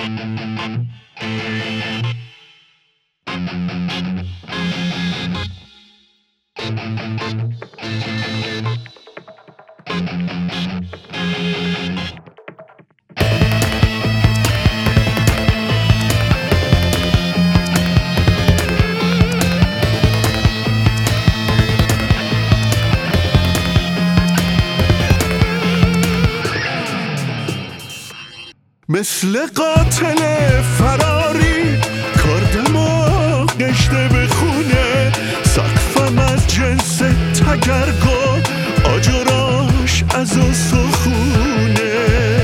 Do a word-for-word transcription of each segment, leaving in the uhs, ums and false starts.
مثل قاتل فراری کار دماغش به خونه، سقفم از جنس تگرگو، آجراش از سخونه.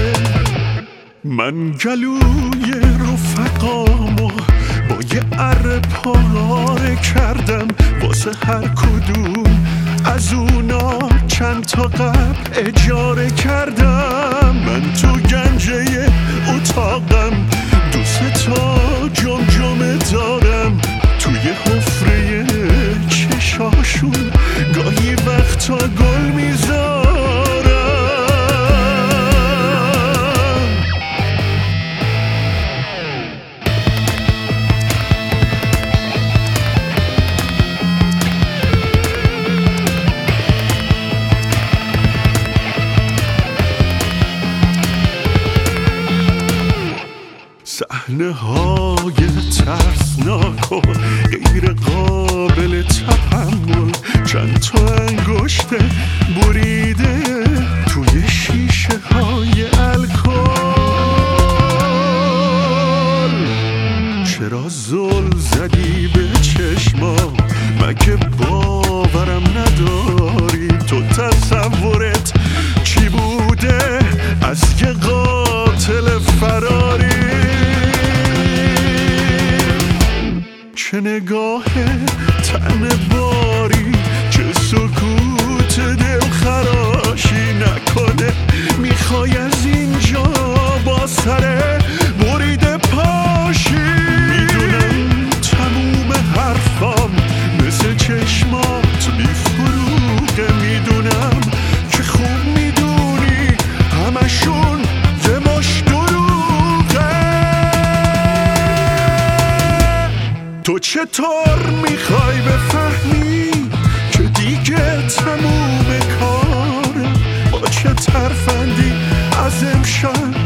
من گلوی رفقامو با یه اره پاره کردم، واسه هر کدوم از اونا چند تا قبل اجاره کردم. من تو گنجه اتاقم دو سه تا جمجمه دارم، توی حفره چشاشون گاهی وقتا گل میذارم. صحنه های ترسناک و غیر قابل تحمل، چند تا انگشت بریده توی شیشه های الکل. چرا زل زدی به چشما؟ مگه باورم نداری؟ تو تصورت چی بوده از یه قاتل فراری؟ چه نگاه تن باری، چه سکوت دل خراشی، نکنه میخوای از اینجا با سر بریده پاشی. میدونم تموم حرفام مثل چشمات بیفروغه، میدونم که خوب میدونی همشون یه مش دروغه. تو چطور میخوای بفهمی که دیگه تموم کاره؟ با چه ترفندی از امشب